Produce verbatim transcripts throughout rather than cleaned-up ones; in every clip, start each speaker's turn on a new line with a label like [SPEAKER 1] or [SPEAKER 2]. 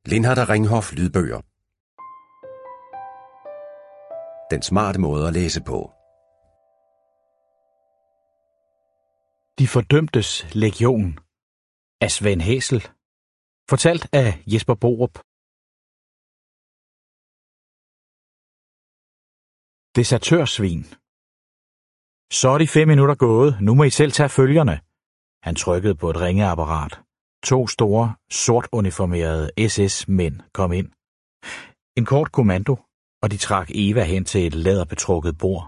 [SPEAKER 1] Lindhardt og Ringhof lydbøger. Den smarte måde at læse på.
[SPEAKER 2] De fordømtes legion af Svend Hæsel. Fortalt af Jesper Borup. Desertørsvin. Så er de fem minutter gået. Nu må I selv tage følgerne. Han trykkede på et ringeapparat. To store, sort uniformerede S S-mænd kom ind. En kort kommando, og de trak Eva hen til et læderbetrukket bord.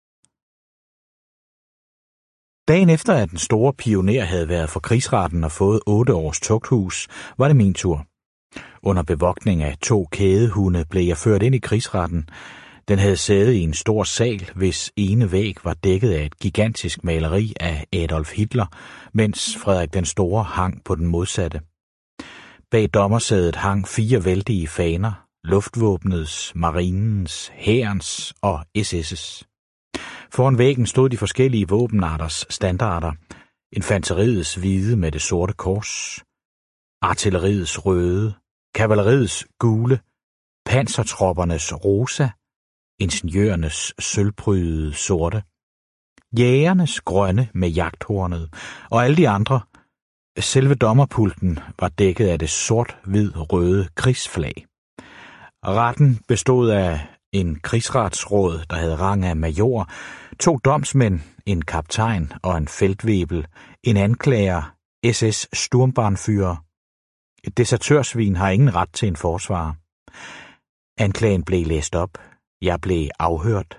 [SPEAKER 2] Dagen efter, at den store pioner havde været for krigsretten og fået otte års tugthus, var det min tur. Under bevogtning af to kædehunde blev jeg ført ind i krigsretten. Den havde sæde i en stor sal, hvis ene væg var dækket af et gigantisk maleri af Adolf Hitler, mens Frederik den Store hang på den modsatte. Bag dommersædet hang fire vældige faner, luftvåbnets, marinens, hærens og S S's. Foran væggen stod de forskellige våbenarters standarder. Infanteriets hvide med det sorte kors, artilleriets røde, kavaleriets gule, pansertroppernes rosa, ingeniørernes sølvprydede sorte, jægernes grønne med jagthornet, og alle de andre. Selve dommerpulten var dækket af det sort-hvid-røde krigsflag. Retten bestod af en krigsretsråd, der havde rang af major, to domsmænd, en kaptajn og en feltwebel, en anklager, S S Sturmbannführer. Et desertørsvin har ingen ret til en forsvarer. Anklagen blev læst op. Jeg blev afhørt.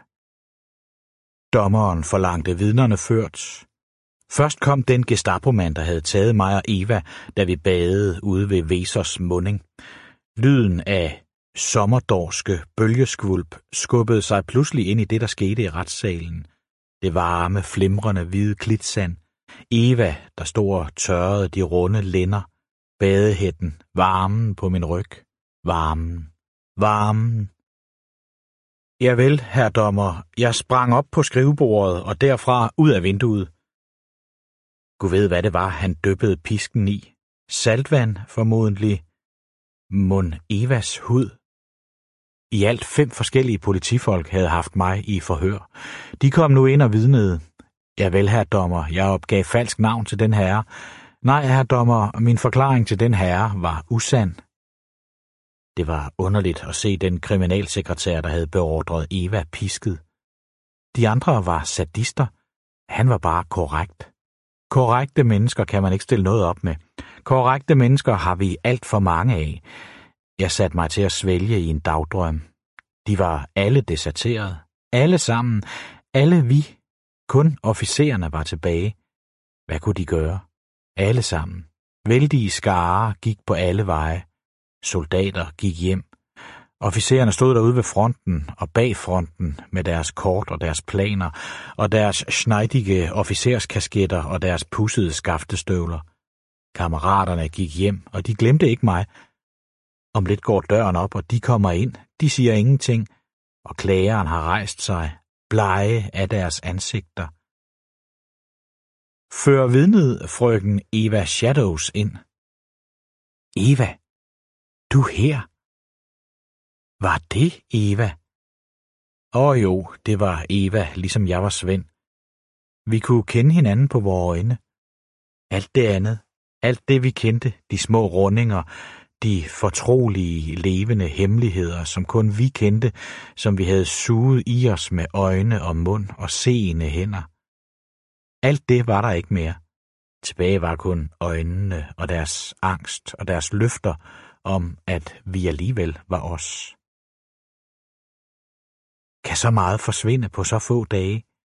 [SPEAKER 2] Dommeren forlangte vidnerne ført. Først kom den Gestapo-mand, der havde taget mig og Eva, da vi badede ude ved Vesers munding. Lyden af sommerdorske bølgeskvulp skubbede sig pludselig ind i det, der skete i retssalen. Det varme, flimrende, hvide klitsand. Eva, der stod og tørrede de runde lænder. Badehætten, varmen på min ryg. Varmen, varmen. Ja vel, herr dommer. Jeg sprang op på skrivebordet og derfra ud af vinduet. Gud ved, hvad det var, han dyppede pisken i. Saltvand, formodentlig. Mon Evas hud. I alt fem forskellige politifolk havde haft mig i forhør. De kom nu ind og vidnede. Ja vel, herr dommer, jeg opgav falsk navn til den herre. Nej, herr dommer, min forklaring til den herre var usand. Det var underligt at se den kriminalsekretær, der havde beordret Eva pisket. De andre var sadister. Han var bare korrekt. Korrekte mennesker kan man ikke stille noget op med. Korrekte mennesker har vi alt for mange af. Jeg satte mig til at svælge i en dagdrøm. De var alle deserteret. Alle sammen. Alle vi. Kun officererne var tilbage. Hvad kunne de gøre? Alle sammen. Vældige skarer gik på alle veje. Soldater gik hjem. Officererne stod derude ved fronten og bag fronten med deres kort og deres planer og deres schneidige officerskasketter og deres pudsede skaftestøvler. Kammeraterne gik hjem, og de glemte ikke mig. Om lidt går døren op, og de kommer ind. De siger ingenting, og klageren har rejst sig, blege af deres ansigter. Før vidnede frøken Eva Shadows ind. Eva, du her? Var det Eva? Åh jo, det var Eva, ligesom jeg var Svend. Vi kunne kende hinanden på vores øjne. Alt det andet, alt det vi kendte, de små rundinger, de fortrolige, levende hemmeligheder, som kun vi kendte, som vi havde suget i os med øjne og mund og seende hænder. Alt det var der ikke mere. Tilbage var kun øjnene og deres angst og deres løfter om, at vi alligevel var os. Kan så meget forsvinde på så få dage?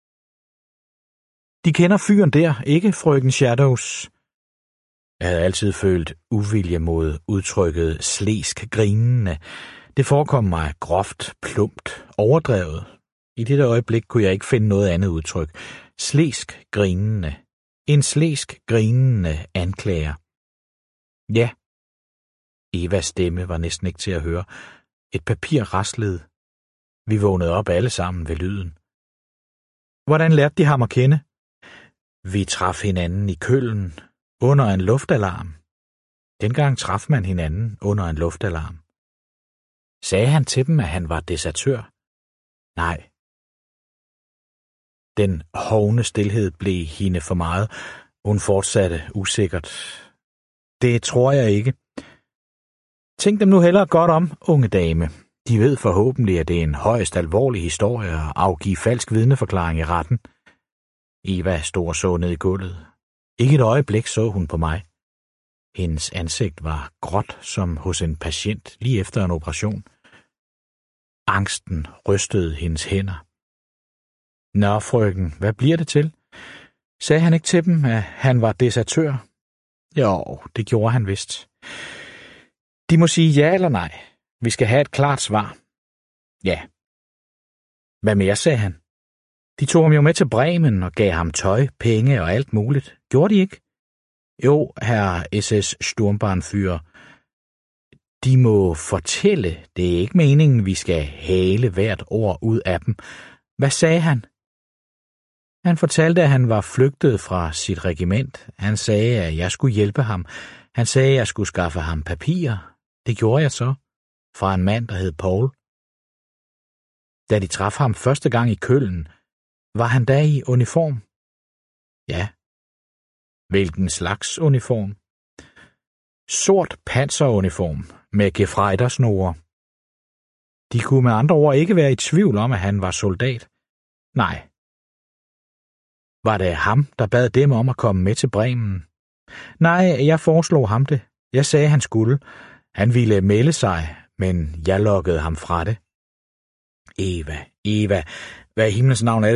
[SPEAKER 2] De kender fyren der, ikke, frøken Shadows? Jeg havde altid følt uvilje mod udtrykket slesk grinende. Det forekom mig groft, plumpt, overdrevet. I dette øjeblik kunne jeg ikke finde noget andet udtryk. Slesk grinende. En slesk grinende anklager. Ja. Evas stemme var næsten ikke til at høre. Et papir raslede. Vi vågnede op alle sammen ved lyden. Hvordan lærte de ham at kende? Vi traf hinanden i Køln under en luftalarm. Dengang traf man hinanden under en luftalarm. Sagde han til dem, at han var desertør? Nej. Den hovne stilhed blev hende for meget. Hun fortsatte usikkert. Det tror jeg ikke. Tænk dem nu hellere godt om, unge dame. De ved forhåbentlig, at det er en højst alvorlig historie at afgive falsk vidneforklaring i retten. Eva stod og så ned i gulvet. Ikke et øjeblik så hun på mig. Hendes ansigt var gråt som hos en patient lige efter en operation. Angsten rystede hendes hænder. Nå, frøken, hvad bliver det til? Sagde han ikke til dem, at han var desertør? Jo, det gjorde han vist. De må sige ja eller nej. Vi skal have et klart svar. Ja. Hvad mere, sagde han? De tog ham jo med til Bremen og gav ham tøj, penge og alt muligt. Gjorde de ikke? Jo, herre S S Sturmbannführer. De må fortælle. Det er ikke meningen, vi skal hale hvert ord ud af dem. Hvad sagde han? Han fortalte, at han var flygtet fra sit regiment. Han sagde, at jeg skulle hjælpe ham. Han sagde, at jeg skulle skaffe ham papirer. Det gjorde jeg så. Fra en mand, der hed Paul. Da de traf ham første gang i Køln, var han da i uniform? Ja. Hvilken slags uniform? Sort panseruniform med gefrejdersnore. De kunne med andre ord ikke være i tvivl om, at han var soldat. Nej. Var det ham, der bad dem om at komme med til Bremen? Nej, jeg foreslog ham det. Jeg sagde, han skulle. Han ville melde sig, men jeg lokkede ham fra det. Eva, Eva, hvad i himlens navn er det,